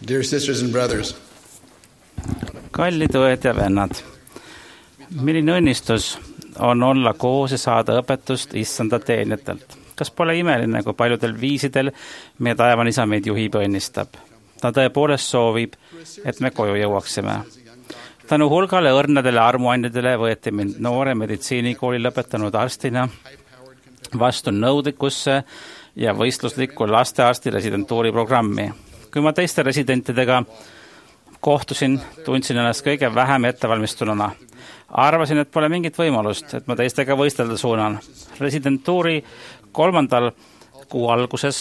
Dear sisters and brothers, kallid õed ja vennad, milline õnnistus on olla koos ja saada õpetust issanda teenijatelt. Kas pole imeline, kui paljudel viisidel meie taevane isa meid juhib ja õnnistab? Ta tõepoolest soovib, et me koju jõuaksime. Tänu hulgale õrnadele armuandjadele võeti mind noore meditsiinikooli lõpetanud arstina vastu nõudlikusse ja võistluslikku lastearsti residentuuri programmi. Kui ma teiste residentidega kohtusin, tundsin ennast kõige vähem ettevalmistununa. Arvasin, et pole mingit võimalust, et ma teistega võistelda suunan. Residentuuri 3. kuu alguses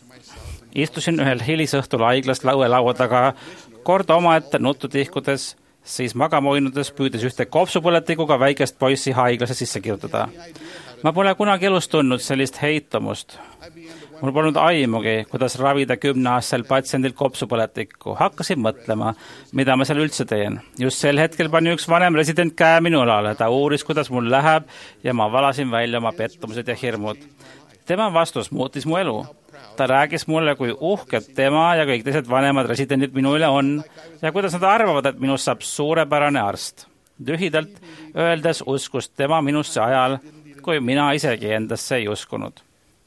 istusin ühel hilisõhtul haiglas lauelaua taga, kord omaette nuttu tihkudes, siis magama uinudes püüdes ühte kopsupõletikuga väikest poissi haiglasse sisse kirjutada. Ma pole kunagi elus tundnud sellist heitumust. Mul polnud aimugi, kuidas ravida 10-aastasel patsiendil kopsupõletikku. Hakkasin mõtlema, mida ma seal üldse teen. Just sel hetkel pani üks vanem resident käe minu õlale. Ta uuris, kuidas mul läheb ja ma valasin välja oma pettumused ja hirmud. Tema vastus muutis mu elu. Ta rääkis mulle, kui uhked tema ja kõik teised vanemad residendid minu üle on ja kuidas nad arvavad, et minust saab suurepärane arst. Lühidalt öeldes uskus tema minusse ajal, kui mina isegi endasse ei uskunud.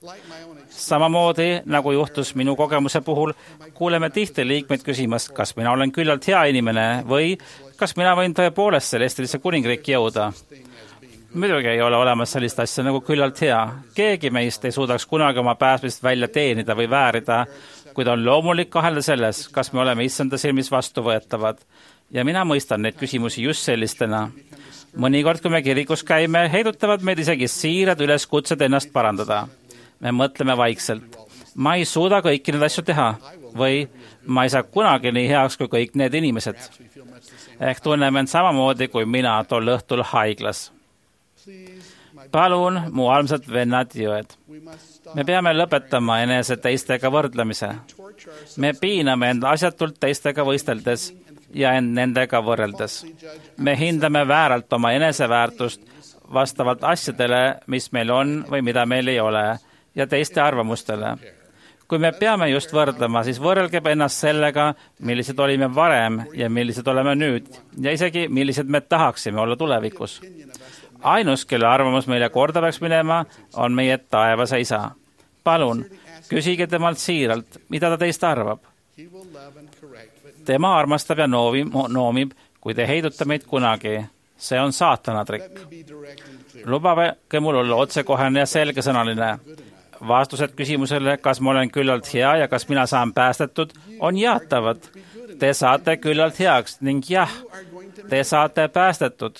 Samamoodi, nagu juhtus minu kogemuse puhul, kuuleme tihti liikmeid küsimas, kas mina olen küllalt hea inimene või kas mina võin tõepoolest Celestilisse kuningriiki jõuda. Muidugi ei ole olemas sellist asja nagu küllalt hea. Keegi meist ei suudaks kunagi oma pääsmist välja teenida või väärida, kuid on loomulik kahelda selles, kas me oleme issanda silmis vastuvõetavad. Ja mina mõistan neid küsimusi just sellistena. Mõnikord, kui me kirikus käime, heidutavad meid isegi siirad üleskutsed ennast parandada. Me mõtleme vaikselt. Ma ei suuda kõiki neid asju teha või ma ei saa kunagi nii heaks kui kõik need inimesed. Ehk tunneme end samamoodi kui mina tol õhtul haiglas. Palun, mu armsad vennad ja õed. Me peame lõpetama enese teistega võrdlemise. Me piiname end asjatult teistega võisteldes ja end nendega võrreldes. Me hindame vääralt oma eneseväärtust vastavalt asjadele, mis meil on või mida meil ei ole, ja teiste arvamustele. Kui me peame just võrdlema, siis võrrelgeb ennast sellega, millised olime varem ja millised oleme nüüd ja isegi millised me tahaksime olla tulevikus. Ainus, kelle arvamus meile korda peaks minema, on meie taevase isa. Palun, küsige temalt siiralt, mida ta teist arvab. Tema armastab ja noomib, kui te heiduta meid kunagi. See on saatana trikk. Lubage mul olla otsekohene ja selgesõnaline. Vastused küsimusele, kas ma olen küllalt hea ja kas mina saan päästetud, on jaatavad. Te saate küllalt heaks ning jah, te saate päästetud.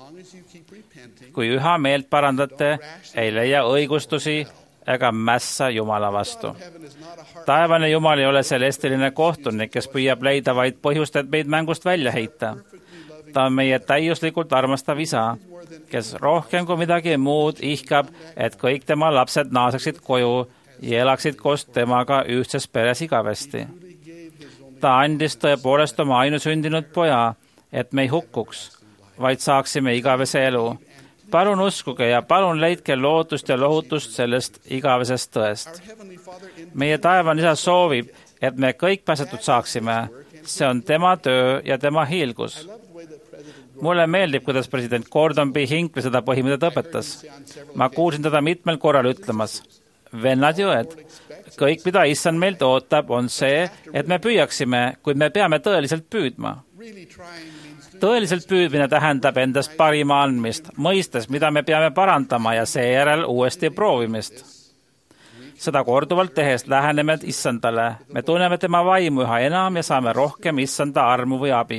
Kui üha meelt parandate, ei leia õigustusi ega mässa Jumala vastu. Taevane Jumal ei ole celestiline kohtunik, kes püüab leida vaid põhjust, et meid mängust välja heita. Ta on meie täiuslikult armastav isa, kes rohkem kui midagi muud ihkab, et kõik tema lapsed naaseksid koju ja elaksid koos temaga ühtses peres igavesti. Ta andis tõepoolest oma ainusündinud poja, et me ei hukkuks, vaid saaksime igavese elu. Palun uskuge ja palun leidke lootust ja lohutust sellest igavesest tõest. Meie taevane isa soovib, et me kõik pääsetud saaksime. See on tema töö ja tema hiilgus. Mulle meeldib, kuidas president Gordon B. Hinckley seda põhimõtet õpetas. Ma kuulsin teda mitmel korral ütlemas. Vennad ja õed, kõik, mida issand meilt ootab, on see, et me püüaksime, kuid me peame tõeliselt püüdma. Tõeliselt püüdmine tähendab endast parima andmist, mõistes, mida me peame parandama ja seejärel uuesti proovimist. Seda korduvalt tehes läheneme issandale. Me tunneme tema vaimu üha enam ja saame rohkem issanda armu või abi.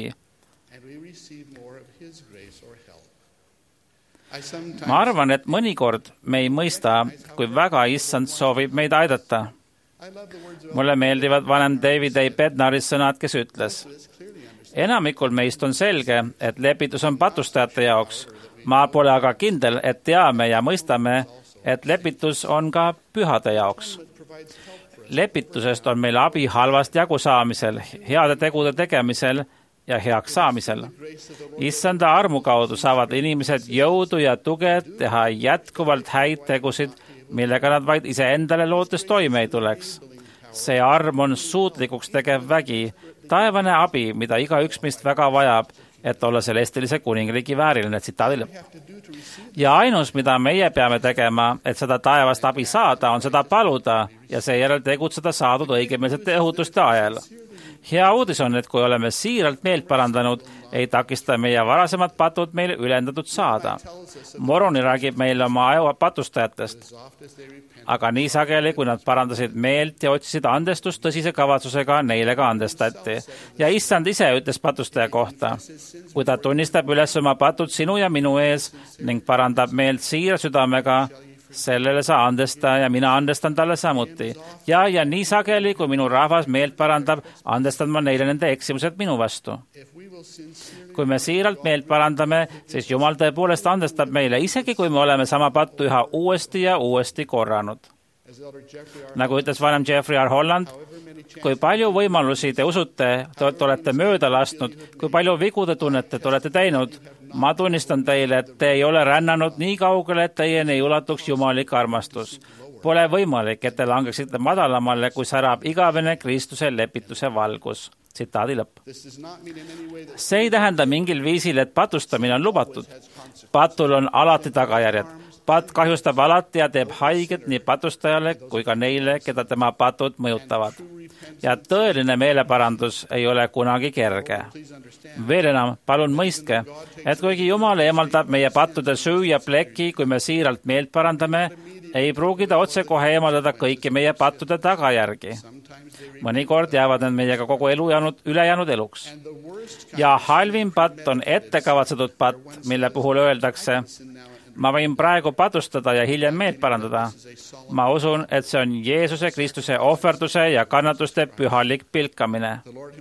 Ma arvan, et mõnikord me ei mõista, kui väga issand soovib meid aidata. Mulle meeldivad vanem David A. Bednari sõnad, kes ütles: enamikul meist on selge, et lepitus on patustajate jaoks. Ma pole aga kindel, et teame ja mõistame, et lepitus on ka pühade jaoks. Lepitusest on meil abi halvast jagu saamisel, heade tegude tegemisel ja heaks saamisel. Issanda armu kaudu saavad inimesed jõudu ja tuge teha jätkuvalt häid tegusid, millega nad vaid iseendale lootes toime ei tuleks. See arm on suutlikuks tegev vägi, taevane abi, mida igaüks meist väga vajab, et olla celestilise kuningriigi vääriline, tsitaadi lõpp. Ja ainus, mida meie peame tegema, et seda taevast abi saada, on seda paluda ja seejärel tegutseda saadud õigemeelsete õhutuste ajal. Hea uudis on, et kui oleme siiralt meelt parandanud, ei takista meie varasemad patud meile ülendatud saada. Moroni räägib meile oma patustajatest. Aga nii sageli, kui nad parandasid meelt ja otsisid andestust tõsise kavatsusega, neile ka andestati. Ja issand ise ütles patustaja kohta, kui ta tunnistab üles oma patud sinu ja minu ees ning parandab meelt siira südamega, sellele sa andesta ja mina andestan talle samuti. Ja nii sageli, kui minu rahvas meelt parandab, andestan ma neile nende eksimused minu vastu. Kui me siiralt meelt parandame, siis Jumal tõepoolest andestab meile, isegi kui me oleme sama pattu üha uuesti ja uuesti korranud. Nagu ütles vanem Jeffrey R. Holland, kui palju võimalusi te usute, te olete mööda lasknud, kui palju vigu te tunnete, te olete teinud, ma tunnistan teile, et te ei ole rännanud nii kaugele, et teieni ei ulatuks jumalik armastus. Pole võimalik, et te langeksite madalamale, kui särab igavene Kristuse lepituse valgus. Tsitaadi lõpp. See ei tähenda mingil viisil, et patustamine on lubatud. Patul on alati tagajärjed. Pat kahjustab alati ja teeb haiget nii patustajale kui ka neile, keda tema patud mõjutavad. Ja tõeline meeleparandus ei ole kunagi kerge. Veel enam, palun mõistke, et kuigi Jumal eemaldab meie pattude süü ja pleki, kui me siiralt meelt parandame, ei pruugi ta otsekohe eemaldada kõiki meie pattude tagajärgi. Mõnikord jäävad need meiega kogu ülejäänud eluks. Ja halvim patt on ettekavatsetud patt, mille puhul öeldakse, ma võin praegu patustada ja hiljem meelt parandada. Ma usun, et see on Jeesuse Kristuse ohverduse ja kannatuste pühalik pilkamine.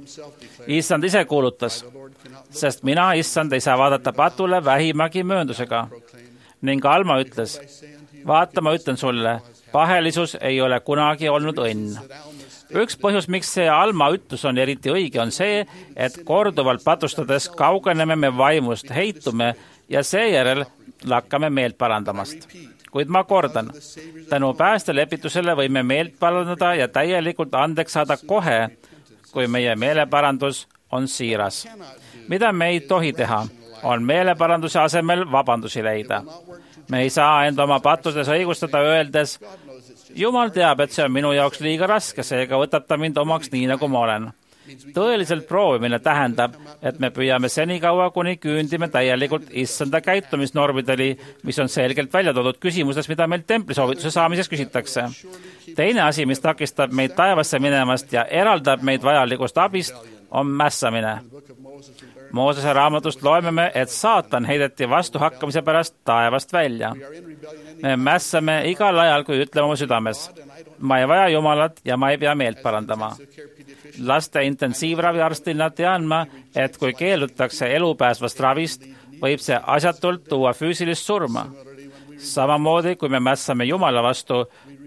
Issand ise kuulutas, sest mina, issand, ei saa vaadata patule vähimagi mööndusega. Ning Alma ütles, vaata, ma ütlen sulle, pahelisus ei ole kunagi olnud õnn. Üks põhjus, miks see Alma ütlus on eriti õige, on see, et korduvalt patustades kaugeneme me vaimust, heitume ja seejärel lakkame meelt parandamast. Kuid ma kordan, tänu päästelepitusele võime meelt parandada ja täielikult andeks saada kohe, kui meie meeleparandus on siiras. Mida me ei tohi teha, on meeleparanduse asemel vabandusi leida. Me ei saa enda oma pattudes õigustada öeldes, Jumal teab, et see on minu jaoks liiga raske, seega võtab ta mind omaks nii, nagu ma olen. Tõeliselt proovimine tähendab, et me püüame senikaua, kuni küündime täielikult issanda käitumisnormideli, mis on selgelt välja toodud küsimustes, mida meil templisoovituse saamises küsitakse. Teine asi, mis takistab meid taevasse minemast ja eraldab meid vajalikust abist, on mässamine. Moosese raamatust loeme me, et saatan heideti vastuhakkamise pärast taevast välja. Me mässame igal ajal, kui ütleme oma südames. Ma ei vaja Jumalat ja ma ei pea meelt parandama. Laste intensiivraviarstina tean ma, et kui keeldutakse elupääsvast ravist, võib see asjatult tuua füüsilist surma. Samamoodi, kui me mässame Jumala vastu,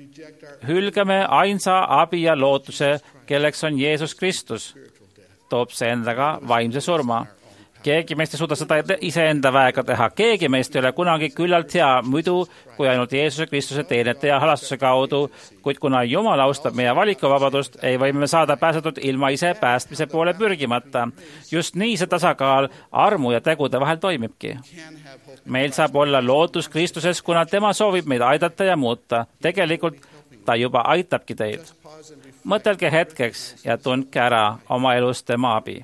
hülgame ainsa abi ja lootuse, kelleks on Jeesus Kristus. Toob see endaga vaimse surma. Keegi meist ei suuda seda iseenda väega teha. Keegi meist ei ole kunagi küllalt hea muidu, kui ainult Jeesuse Kristuse teenete ja halastuse kaudu, kuid kuna Jumal austab meie valikuvabadust, ei võime me saada pääsetud ilma ise päästmise poole pürgimata. Just nii see tasakaal armu ja tegude vahel toimibki. Meil saab olla lootus Kristuses, kuna tema soovib meid aidata ja muuta. Tegelikult ta juba aitabki teid. Mõtelge hetkeks ja tundke ära oma elus tema abi.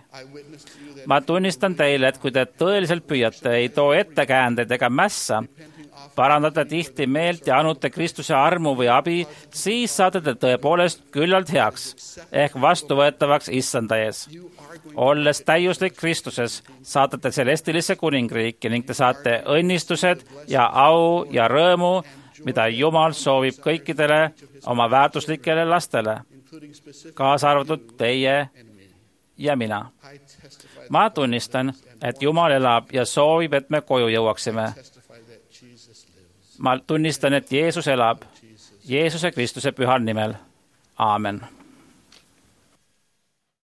Ma tunnistan teile, et kui te tõeliselt püüate, ei too ettekäändeid ega mässa, parandate tihti meelt ja annute Kristuse armu või abi, siis saate te tõepoolest küllalt heaks ehk vastuvõetavaks issanda ees. Olles täiuslik Kristuses, saate te celestilisse kuningriiki ning te saate õnnistused ja au ja rõõmu, mida Jumal soovib kõikidele oma väärtuslikele lastele, kaasa arvatud teie ja mina. Ma tunnistan, et Jumal elab ja soovib, et me koju jõuaksime. Ma tunnistan, et Jeesus elab Jeesuse Kristuse pühal nimel. Aamen.